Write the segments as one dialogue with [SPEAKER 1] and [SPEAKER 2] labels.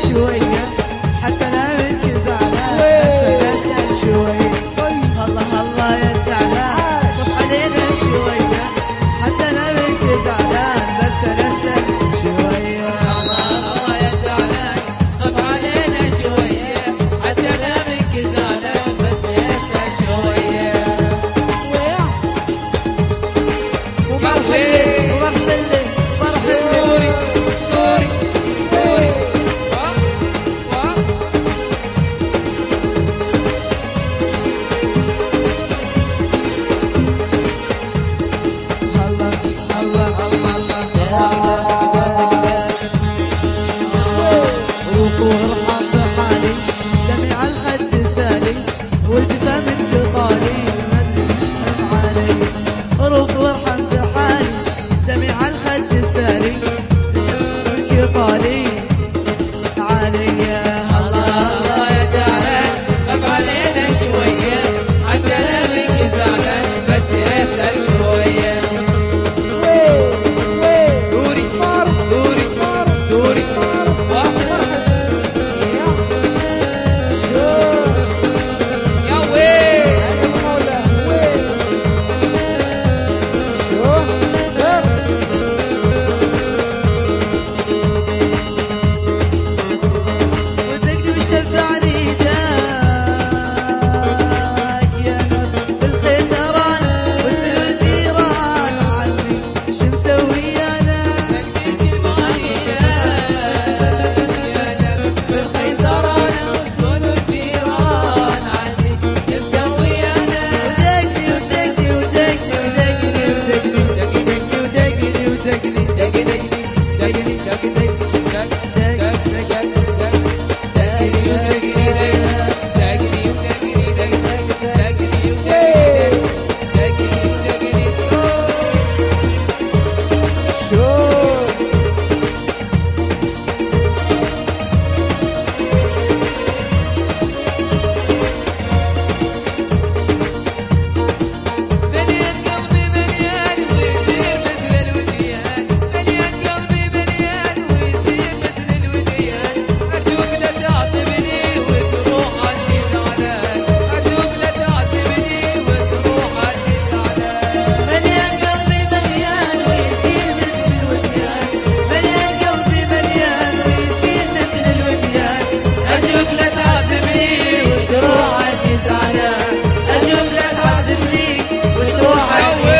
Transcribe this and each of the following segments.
[SPEAKER 1] شوية حتى لا منك زعلان بس نسأل شوية الله الله يا زعلان خف علينا شوية حتى لا منك زعلان بس نسأل شوية
[SPEAKER 2] الله الله يا زعلان خف علينا شوية حتى لا منك زعلان بس نسأل شوية
[SPEAKER 1] وارحم بحالي جميع الخد سالي والجفا من ثقالي مدحم علي روح وارحم بحالي جميع الخد سالي ثقالي علي
[SPEAKER 2] الله الله يا زعلان خف علينا شوية حتى لا منك زعلان بس نسأل شوية دوري دوري دوري يا ويل
[SPEAKER 1] وتقدم الشفعني داك يا ناس بالخيزران واسأل الجيران عني شو مسوي انا
[SPEAKER 2] تقديش المالية يا ناس بالخيزران واسكن الجيران عني مسوي أنا
[SPEAKER 1] ودقني ودقني ودقني ودقني ودقني ودقني ودقني
[SPEAKER 2] مليان قلبي مليان ويصير مثل الوديان مليان قلبي مليان ويصير مثل الوديان أرجوك لا تعاتبني وتروح عني زعلان أرجوك لا تعاتبني وتروح عني زعلان
[SPEAKER 1] مليان قلبي مليان ويصير مثل الوديان مليان قلبي مليان ويصير مثل الوديان
[SPEAKER 2] أرجوك لا تعاتبني
[SPEAKER 1] وتروح عني زعلان أرجوك لا تعذبني وتروح عني زعلان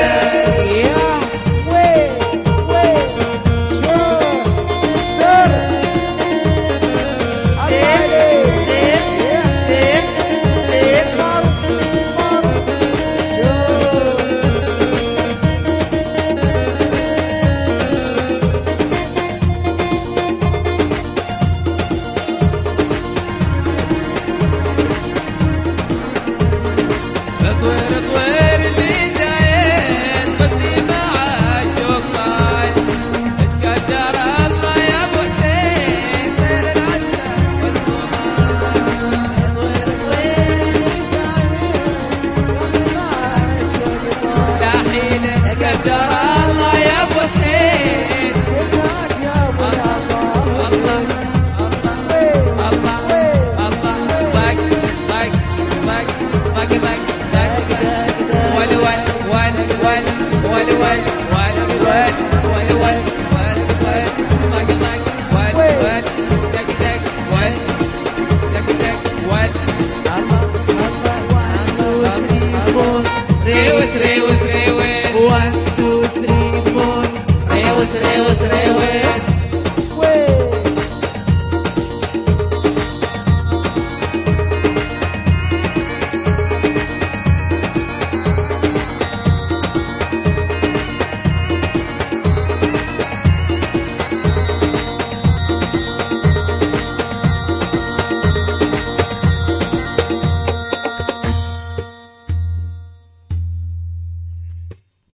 [SPEAKER 2] طوير طوير اللي زايد خذني مع الشوق معاي ايش قدر الله يا ابو حسين طير العسل والطومان طوير طوير اللي زايد خذني مع الشوق معاي لا حيلة قدر الله يا ابو حسين الله الله الله الله ضاق ضاق ضاق ضاق ضاق ريوس ريوس